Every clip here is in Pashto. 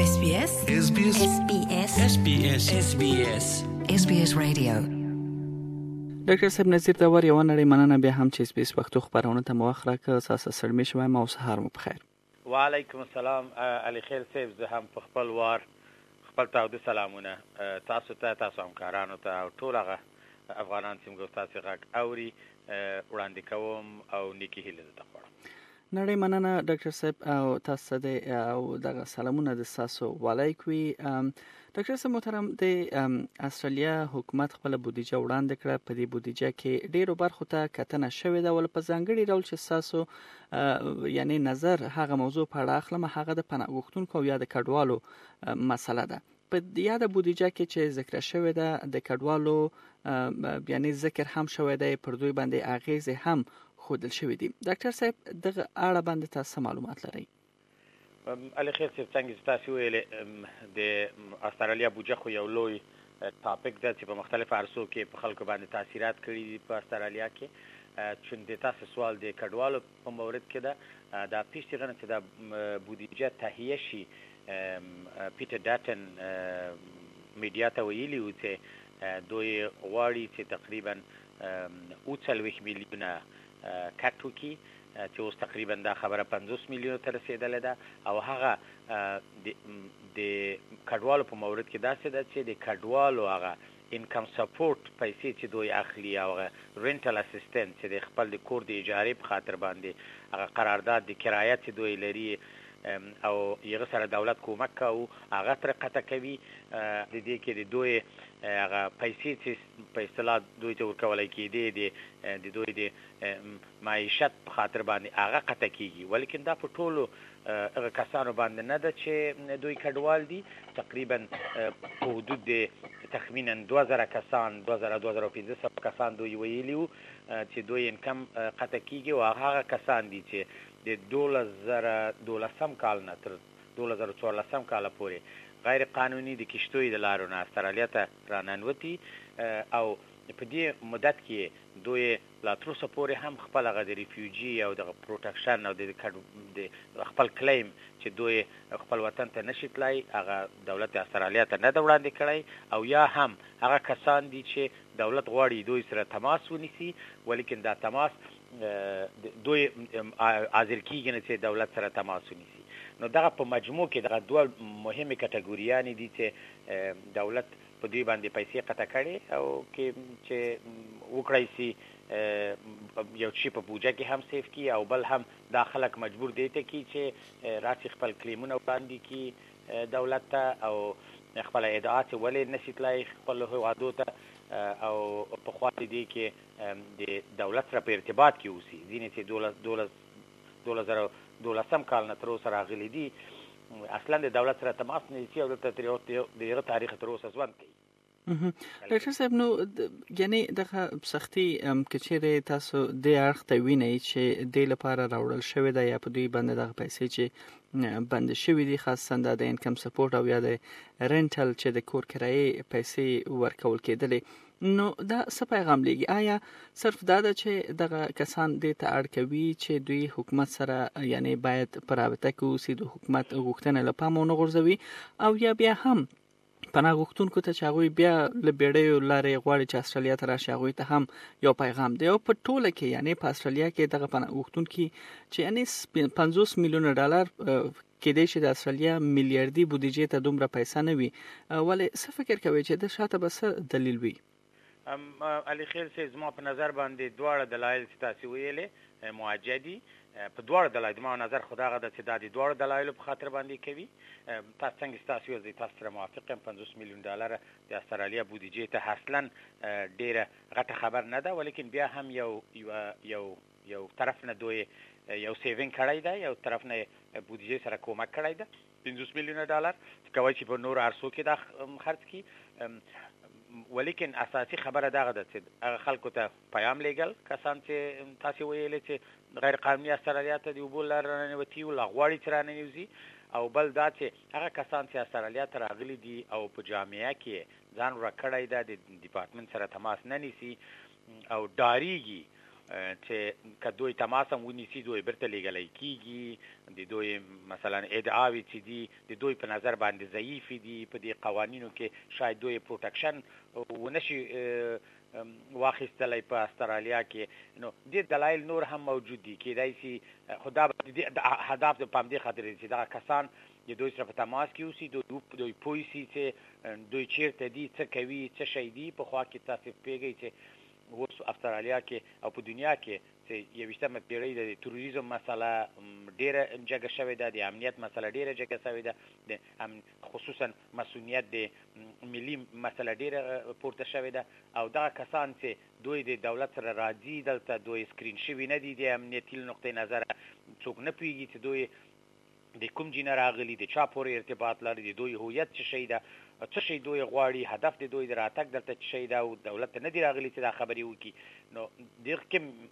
SBS Radio. ډاکټر صاحب نذیر داور یو نړۍ مننه بیا هم چې SBS پښتو خبرونه ته موخه راکړه اساسا سړمې شوم او سهار مو بخیر. وعلیکم السلام علي خیر صاحب زه هم په خپل وار خپل تاسو سلامونه تاسو همکارانو ته او ټول هغه افغانان چې موږ تاسو غږ اوري وړاندې کوم او نیکی هیله ده خو نړۍ مننه ډاکټر صاحب او تاسو د او دغه سلامونه د تاسو وعلیکوي ډاکټر صاحب محترم د استرالیا حکومت خپل بودیجه وړاندې کړه په دې بودیجه کې ډیرو برخو ته کتنه شوې ده ول په ځانګړي ډول چې تاسو یعنی نظر هغه موضوع په اړه اخلم هغه د پناه غوښتونکو او یا د کډوالو مسله ده په یاده بودیجه کې چې ذکر شوې ده د کډوالو یعنی ذکر هم شوې ده پر دوی باندې اغیز هم خودل شوې دي ډاکټر صاحب دغه اړه باندې تاسو معلومات لرئ علي خیر صاحب څنګه تاسو ویلې د استرالیا بودیجه خو یو لوی ټاپک ده چې په مختلفو عرصو کې په خلکو باندې تاثیرات کړي دي په استرالیا کې چې د تاسو سوال د کډوالو په مورد کې ده دا پیشتغنه چې د بودیجه تهیه شي پیټر ډاټن میډیا ته ویلي و چې دوی غواړي چې تقریبا 40 میلیونه کټو کې چې اوس تقریبا دا خبره 50 میلیون ته رسیدلې ده او هغه د کډوالو په مورد کې داسې ده چې د کډوالو هغه انکم سپورټ پیسې چې دوی اخلي او رینټل اسسټنټ چې د خپل د کور د اجارې په خاطر باندې هغه قرارداد د کرایه چې دوی لري او یغه سره دولت کومک کوي هغه تر قطه کوي د دې کې د دوی هغه پیسې چې په اصطلاح دوی ته ورکولای کېدي د دوی د معیشت په خاطر باندې هغه قطه کیږي ولیکن دا په ټولو هغه کسانو باندې نه ده چې دوی کډوال دي تقریبا په حدود د تخمینا 2000 کسان 2500 کسان دوی ویلیو چې دوی انکم قطه کیږي او هغه کسان دي چې د 2012 کال نه تر 2014 کال پورې غیر قانوني د کشتوی د لارو نه استرالیا ته راننوتی او په دې مدت کې دوی لا تر اوسه پورې هم خپل غو د ریفیوجی او د پروټیکشن او د خپل کلیم چې دوی خپل وطن ته نشي تلای هغه دولت استرالیا ته نه وړاندې کړی او یا هم هغه کسان دي چې دولت غواړي دوی سره تماس ونیسي ولیکن دا تماس دوی حاضر کیږي نه چې دولت سره تماس ونیسي نو دغه په مجموع کې دغه دوه مهمه کټګوریانې دي چې دولت په دوی باندې پیسې قطع کړي او کې چې وکړای شي یو شی په بودجه کې هم سیف کی او بل هم دا خلک مجبور دي ته کی چې راتي خپل کلیمونه وړاندې کی دولت ته او خپل ادعاات ولې نشیتلای خپل هوادو ته او په خاطر دې کې د دولت سره په ارتباط کې اوسي ځینې چې 2012 کال نه تر اوسه راغلي دي اصلا د دولت سره تماس نه شي او د تاریخ تر اوسه ځوان کوي ډاکټر صاحب نو یعنی دغه سختي کچېره تاسو د اړخ ته وینئ چې د لپاره راوړل شوی دی یا په دوی باندې دغه پیسې چې بند شوی دي خاصه د انکم سپورټ او یا د رینټل چې د کور کرایې پیسې ورکول کېدلې نو دا څه پیغام لګي آیا صرف دا ده چې دغه کسان دې ته اړ کوي چې دوی حکومت سره یعنی باید پر رابطه کوي د حکومت غوښتنه لپاره مونږ غورځوي او یا بیا هم پناه غوښتونکو ته چې هغوی بیا له بیړیو لارې غواړي چې استرالیا ته راشي هغوی ته هم یو پیغام دی او په ټوله کې یعنی په استرالیا کې دغه پناه غوښتونکي چې یعنی 50 میلیون ډالر کېدای شي د استرالیا میلیارډي بودیجې ته دومره پیسې نه وي ولې څه فکر کوي چې د شاته به څه دلیل وي علي خیر صاحب زما په نظر باندې دواړه دلایل چې تاسو ویلې موجدي په دواړه دلایل ما نظر خدای غدا چې د دواړه دلایل په خاطر باندې کوي تاسو څنګه تاسو یې تاسو سره موافق یم 50 میلیون ډالر د استرالیا بودیجې ته اصلا ډیره غټه خبر نه ده ولیکن بیا هم یو طرف نه دوی یو سیوینګ کړی دی یو طرف نه بودیجې سره کومک کړی دی 50 میلیون ډالر کوي چې په نور ارسو کې د خرج کی ولیکن اساسي خبره دغه ده چې هغه خلکو ته پیغام لګل کسان چې تاسو ویلې چې غیر قانوني استرالیا ته دی وبول رانوتی او لغواړي چې رانوځي او بل دا چې هغه کسان چې استرالیا ته راغلي دي او په جامعه کې ځان ورکړی دی د ډپارټمنټ سره تماس نه نیسي او ډاریږي چې کدوې تماس هم ونیسي دوی برته لېږلی کېږي د دوی مثلا ادعاوې چې دي د دوی په نظر باندې ضعیفې دي په دې قوانینو کې شاید دوی پروټکشن ونشي واخیستلی په استرالیا کې نو دې دلایل نور هم موجود دي کېدای شي خو دا هدف د په همدې خاطر دی چې دغه کسان د دوی سره په تماس کې اوسي دوی پوه شي چې دوی چیرته دي څه کوي څه شی دي پخوا کې تاسې پوهېږئ چې اوس استرالیا کې او په دنیا کې چې 21مه پېړۍ د تروریزم مسله ډېره جګه شوې ده د امنیت مسله ډېره جګه شوې ده د خصوصا مسؤلیت د ملي مسله ډېره پورته شوې ده او دغه کسان چې دوی د دولت سره راځي دلته دوی سکرین شوي نه دي د امنیتي نقطې نظره څوک نه پوهېږي چې دوی د کوم جینه راغلي د چا پورې ارتباط لري د دوی هویت څه شی ده څه شی دوی غواړي هدف د دوی د راتګ دلته څه شی ده او دولت ته نه دي راغلي چې دا خبرې وکړي نو ډېر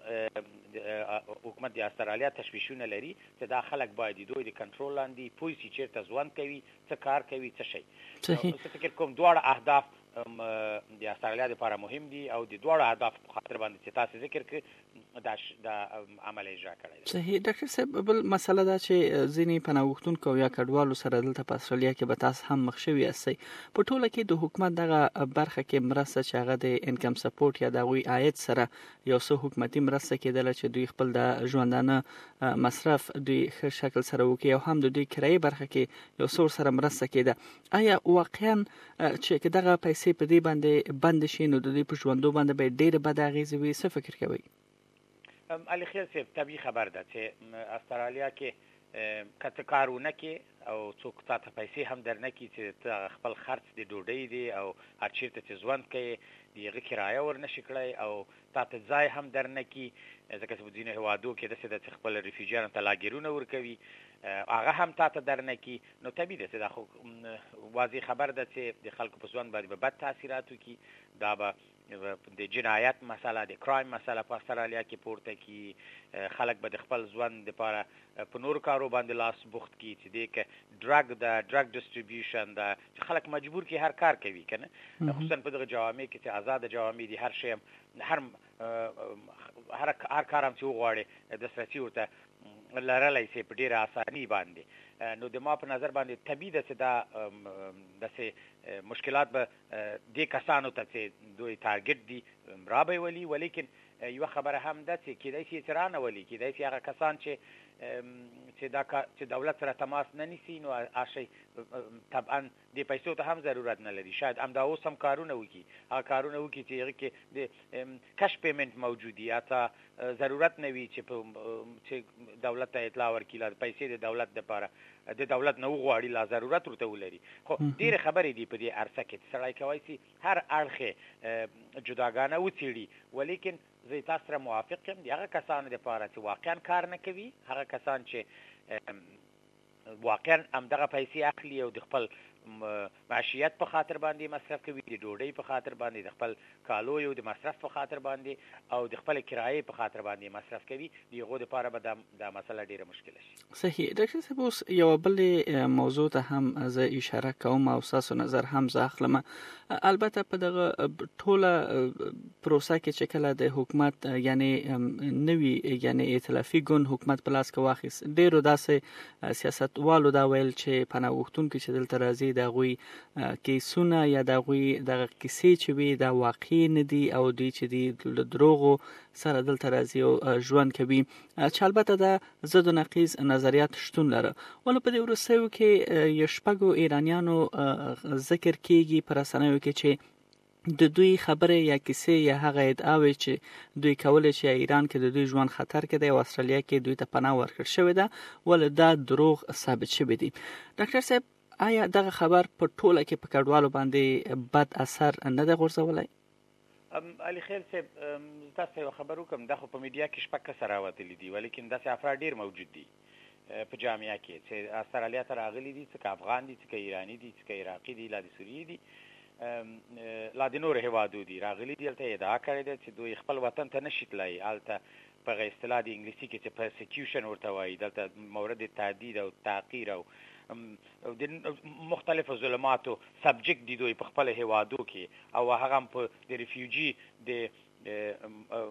کوم حکومت د استرالیا تشویشونه لري چې دا خلک باید د دوی د کنټرول لاندې پوه شي چېرته ژوند کوي څه کار کوي څه شی زه فکر کوم دواړه اهداف د استرالیا لپاره مهم دي او د دواړو اهداف په خاطر باندې چې تاسو ذکر کړ دا عمل اجرا کړی دی. صحیح ډاکټر صاحب بل مسله دا چې ځینې پناه غوښتونکو یا کډوالو سره دلته په استرالیا کې به تاسو هم مخ شوي یاستئ په ټوله کې د حکومت دغه برخه کې مرسته چې هغه د انکم سپورټ یا د هغوی عاید سره یو څه حکومتي مرسته کېدله چې دوی خپل د ژوندانه مصرف دوی ښه شکل سره وکړي او هم د دوی کرایې برخه کې یو څه سره مرسته کېده آیا واقعا چې دغه پیسې په دې باندې بند شي نو د دوی په ژوندو باندې به ډېرې بد اغېزې وي څه فکر کوئ؟ علي خیر صاحب طبیعي خبر ده چې استرالیا کې که ته کار ونه کړې او څوک تا ته پیسې هم در نه کړي چې ته خپل خرڅ د ډوډۍ دی او هر چېرته چې ژوند کوې د هغه کرایه ور نشي کړی او تا ته ځای هم در نه کړي ځکه چې په ځینو هېوادو کې داسې ده چې خپل ریفیوجیانو ته لاګیرونه ورکوي هغه هم تا ته در نه کړي نو طبیعي ده چې دا خو واضح خبر ده چې د خلکو په ژوند باندې به بد تاثیرات وکړي دا به د جنایت مسله د کرایم مسله په استرالیا کې پورته کی خلک به د خپل ژوند لپاره په نور کارو باندې لاس بوخت کی چې د ډرګ ډیسټریبیوشن دا چې خلک مجبور کی هر کار کوي کنه خصوصا په دغه جوامع کې چې آزاد جوامع دي هر شی هر کار هم چې وغواړي دسترسي ورته لرلی سي په ډېره اساني باندې نو د ما په نظر باندې طبیعي ده چې دا داسې مشکلات به دې کسانو ته چې دوی ټارګټ دي را به ولي ولیکن یوه خبره هم ده چې کېدای شي چې را نه ولي کېدای شي هغه کسان چې دولت سره تماس نه نیسي نو هر شی طبعا د پیسو ته هم ضرورت نه لري شاید همدا اوس هم کارونه وکړي هغه کارونه وکړي چې هغه کې د کش پیمنټ موجودي یا ضرورت نه وي چې دولت ته اطلاع ورکړي لا پیسې د دولت دپاره د دولت نه وغواړي لا ضرورت ورته ولري خو ډېرې خبرې دي په دې عرصه کې سړی کولی شي هر اړخ جداګانه وڅېړي ولیکن زه تاسو سره موافق یم د هغه کسانو دپاره چې واقعا کار نه کوي هغه کسان چې واقعا همدغه پیسې اخلي او د خپل معیشت په خاطر باندې مصرف کوي د ډوډۍ په خاطر باندې د خپل کالویو د مصرف په خاطر باندې او د خپل کرایې په خاطر باندې مصرف کوي د هغو دپاره به دا مسله ډېره مشکله شي. صحیح ډاکټر صاحب اوس یوه بلې موضوع ته هم زه اشاره کوم او ستاسو نظر هم زه اخلم البته په دغه ټوله پروسه کې چې کله د حکومت یعنی نوي یعنی ائتلافي ګوند حکومت په لاس کې واخیست ډېرو داسې سیاستوالو دا ویل چې پناه غوښتونکي چې دلته راځي د هغوی کیسونه یا د هغوی دغه کیسې چې وي دا واقعي نه دي او دوی چې دي له دروغو سره دلته راځي او ژوند کوي چې البته د ضد و نقیض نظریات شتون لره ولې په دې وروستیو کې یو شپږو ایرانیانو ذکر کیږي په رسنیو کې چې د دوی خبره یا کیسې یا هغه ادعاوې چې دوی کولای شي ایران کې د دوی ژوند خطر کې دی او استرالیا کې دوی ته پناه ورکړل شوې ده ولې دا دروغ ثابت شوی دي. ډاکټر صاحب آیا دغه خبر په ټوله کې په کډوالو باندې بد اثر نه ده غورځولی؟ علي خیر صاحب تاسو ته یو خبر وکړم دا خو په میډیا کې شپږ کسه راوتلي دي ولیکن داسې افراد ډېر موجود دي په جامعه کې چې استرالیا ته راغلي دي څه که افغان دي څه که ایراني دي څه که عراقي دي لا د سوریې دي لا د نورو هېوادو دي راغلي دي هلته ادعا کړې ده چې دوی خپل وطن ته نشي تللی هلته په هغه اصطلاح د انګلیسي کې چې پرسیکیوشن ورته وایي دلته مورد تهدید او تعقیر او د مختلفو ظلماتو سبجیکټ دي دوی په خپل هېوادو کې او هغه هم په د ریفیوجي د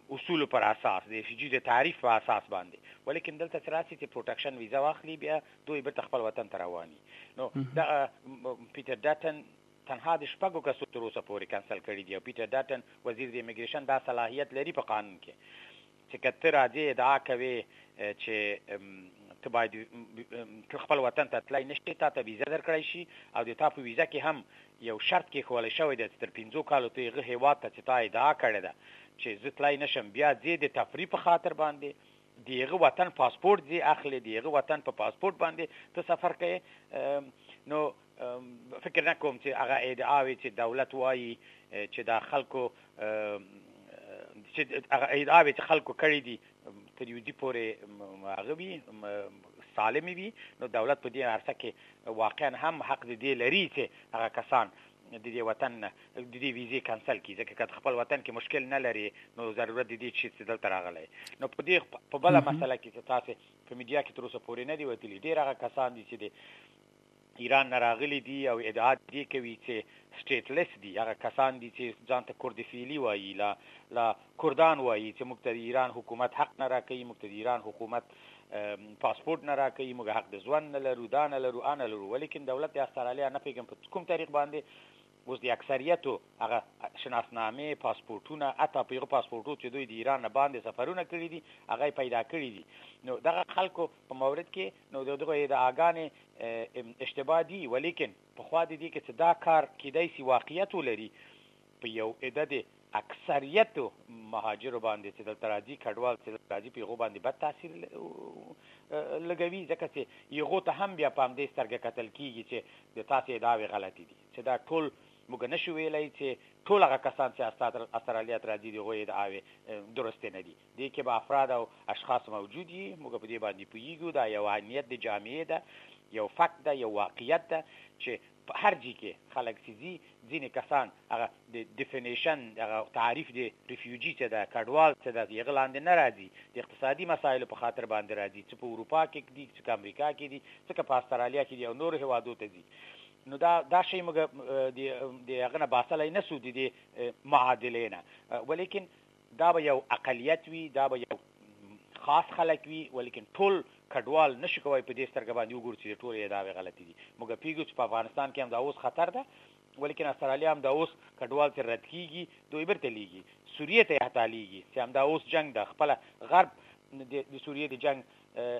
اصول پر اساس د فیجی د تعریف په اساس باندې ولیکن دلته تراسي چې پروټیکشن ویزا واخلي بیا دوی به خپل وطن ته رواني نو دا پیټر ډاټن تنها د شپږو کسو تر اوسه پورې کانسل کړی دی او پیټر ډاټن وزیر د امیګریشن دا صلاحیت لري په قانون کې چې کته راځي ادعا کوي چې ته باید خپل وطن ته تلای نشته ته ویزا درکړی شي او د تاسو ویزا کې هم یو شرط کې خولې شوی د تر 15 کالو ته غه هیواد ته چې تا ادعا کړی ده چې زه تلای نشم بیا زه د تفریح په خاطر باندې دیغه وطن پاسپورت دی اخلي دیغه وطن په پاسپورت باندې ته سفر کوي نو فکر نه کوم چې هغه ادعا وي چې دولت وایي چې دا خلکو چې هغه ادعا وي چې خلکو کړی دي تر یو دی پورې هغه وي سالم وي نو دولت په دې ارڅه کې واقعا هم حق دی لري چې هغه کسان د دې وطن د دې ویزې کانسل کړي ځکه چې خپل وطن کې مشکل نه لري نو ضرورت دی چې دلته راغلی نو په دې په بل مسله کې چې تاسو په میډیا کې تر اوسه پورې نه دی وتلی ډیر هغه کسان دي چې د ایران نه راغلي دي او ادعا دي کوي چې سټیټلیس دي هغه کسان دي چې ځان ته کوردفیلی وایي لا کردان وایي چې موږ ته ایران حکومت حق نه راکوي موږ ته ایران حکومت پاسپورت نه راکوي موږ حق د ژوند نه لرو دا نه لرو ان لرو ولیکن دولت د استرالیا نه پیګم په کوم طریق باندې اوس د اکثریتو هغه شناسنامې پاسپورتونه اته پیغه پاسپورتو چې دوی د ایران نه باندې سفرونه کړی دي هغه پیدا کړی دي نو دغه خلکو په مورد کې نو دغه د اگانې اشتباه دي ولیکن په خوا دي کې چې دا کار کیدای سی واقعیت ولري په یو عدد اکثریتو مهاجرو باندې چې دلته راځي کډوال چې راځي پیغو باندې بد تاثیر لګوي ځکه چې یو ته هم بیا پام دې سترګه قتل کیږي چې د تاسو ادعاوې غلطي دي چې دا ټول موږ نشو ویلای چې ټول هغه کسان چې استرالیا ته راځي دغه ادعاوې درست نه دي دي کې به افراد او اشخاص موجود دي موږ په دې باندې پوهیږو دا یو اهمیت د جامعې ده یو فکت ده یو واقعیت ده چې په هر ځای کې خلک سيزي ځینې کسان هغه د ډیفینیشن هغه تعریف د ریفیوجی چې دا کډوال چې دا یغلاند نه راځي د اقتصادي مسایلو په خاطر باندې راځي چې په اروپا کې دي چې امریکا کې دي چې په استرالیا کې دي او نور هوادو ته دي نو دا شی موږ د هغه نه باسلای نه سود دي معادله نه ولیکن دا به یو اقلیت وي دا به یو خاص خلک وي ولیکن ټول کډوال نشي کوي په دې سترګې باندې وګورئ چې ټول دا غلطي دي موږ پیګو چې په افغانستان کې هم دا اوس خطر ده ولیکن استرالیا هم دا اوس کډوال تر رد کیږي دوی برته لیږي سوریه ته هتالیږي چې هم دا اوس جنگ د خپل غرب د سوریه د جنگ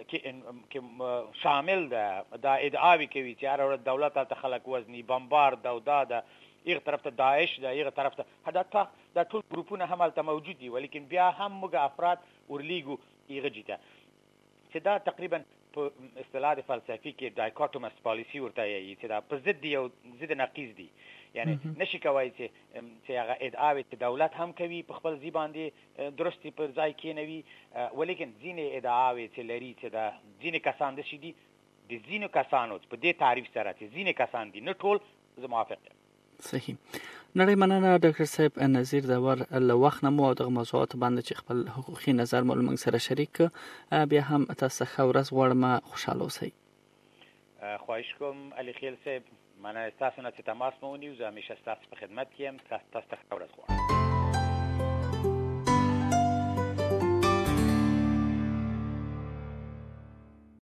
کې شامل ده دا ادعاوی کوي چې هر ورځ دولت ته خلک وزنی بمبارد او دا یغه طرف ته داعش ده یغه طرف ته دا ټول ګروپونه هم البته موجود دي ولیکن بیا هم موږ افراد ورلیګو یغه جته چې دا تقریبا په اصطلاح فلسفي کې ډایکوټومس پالیسی ورته یي چې دا په ضد یو ضد نقیض دي یعنی نشي کوي چې هغه ادعاوې چې دولت هم کوي په خپل ځی باندې درستي پر ځای کې نوي ولیکن ځینې ادعاوې چې لري چې دا ځینې کسان د شي دي د ځینې کسانو په دې تعریف سره چې ځینې کسان دي نه ټول زه موافق یم صحیح نړۍ مننه ډاکټر صاحب نظیر داور له وخت نه مو دغه موضوعات باندې چې خپل حقوقي نظر مو موږ سره شریک بیا هم تاسو ښه ورځ غواړم خوشاله اوسئ خواهش کوم علي خیل صاحب مننه تاسو نه چې تماس مو ونیو زه همیشه ستاسو په خدمت کې یم تاسو ته ښه ورځ غواړم